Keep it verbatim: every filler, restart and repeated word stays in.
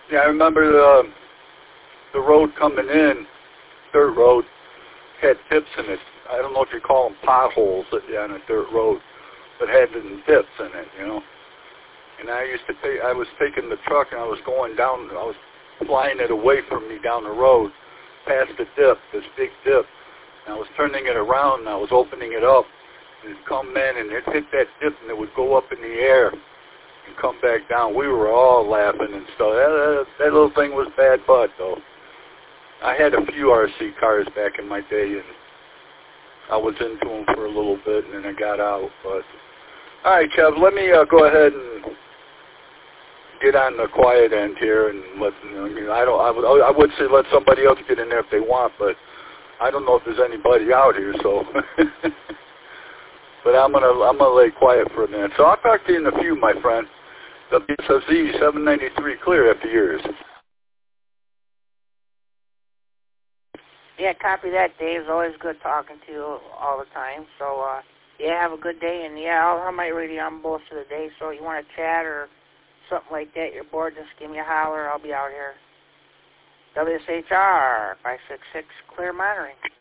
Yeah, I remember the the road coming in, dirt road, had dips in it. I don't know if you call them potholes on a dirt road, but had them dips in it, you know. And I used to take, I was taking the truck and I was going down, I was flying it away from me down the road, past the dip, this big dip. And I was turning it around and I was opening it up. And it'd come in and it'd hit that dip and it would go up in the air and come back down. We were all laughing and stuff. That, that, that little thing was bad bud, though. I had a few R C cars back in my day, and I was into them for a little bit, and then I got out. But all right, Kev, let me uh, go ahead and get on the quiet end here, and let. I mean, I don't. I would. I would say let somebody else get in there if they want, but I don't know if there's anybody out here, so. But I'm gonna. I'm gonna lay quiet for a minute. So I'll talk to you in a few, my friend. W S F Z seven ninety-three clear after yours. Yeah, copy that, Dave. It's always good talking to you all the time. So, uh, yeah, have a good day. And, yeah, I'll have my radio on most of the day. So you want to chat or something like that, you're bored, just give me a holler. I'll be out here. W S H R five six six, clear monitoring.